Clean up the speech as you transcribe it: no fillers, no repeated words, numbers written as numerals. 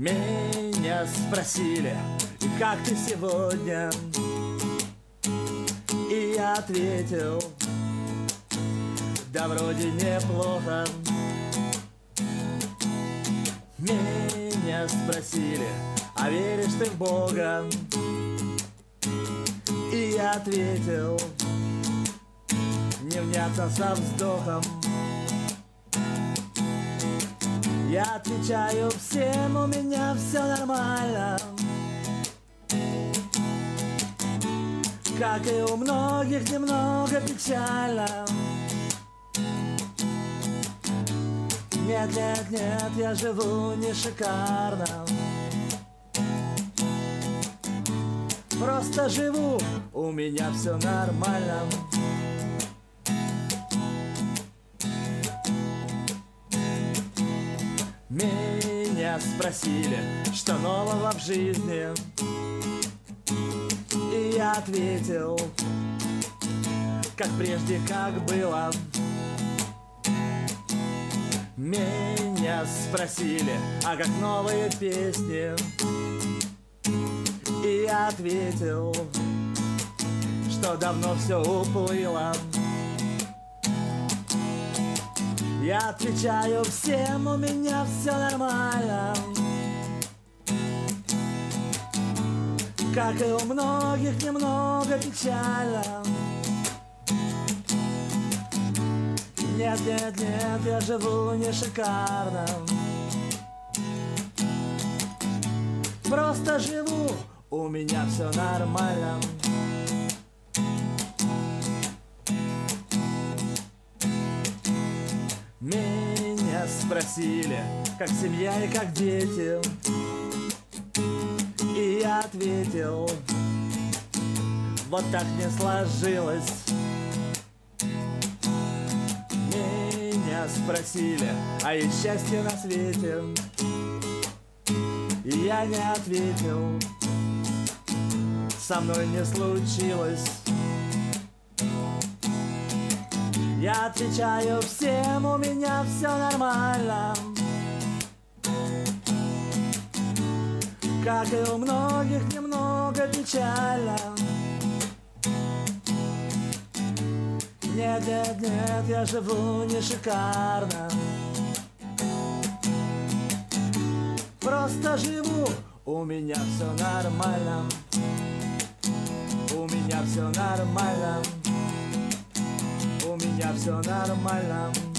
Меня спросили, как ты сегодня? И я ответил, да вроде неплохо. Меня спросили, а веришь ты в Бога? И я ответил, невнятно со вздохом. Я отвечаю всем, у меня все нормально, как и у многих, немного печально. Нет, нет, нет, я живу не шикарно, просто живу, у меня все нормально. Меня спросили, что нового в жизни, и я ответил, как прежде, как было. Меня спросили, а как новые песни, и я ответил, что давно все уплыло. Я отвечаю всем, у меня все нормально, как и у многих, немного печально. Нет, нет, нет, я живу не шикарно, просто живу, у меня все нормально. Меня спросили, как семья и как дети, и я ответил, вот так не сложилось. Меня спросили, а есть счастье на свете, и я не ответил, со мной не случилось. Я отвечаю всем, у меня все нормально, как и у многих, немного печально. Нет, нет, нет, я живу не шикарно, просто живу, у меня все нормально, у меня все нормально, у меня все нормально.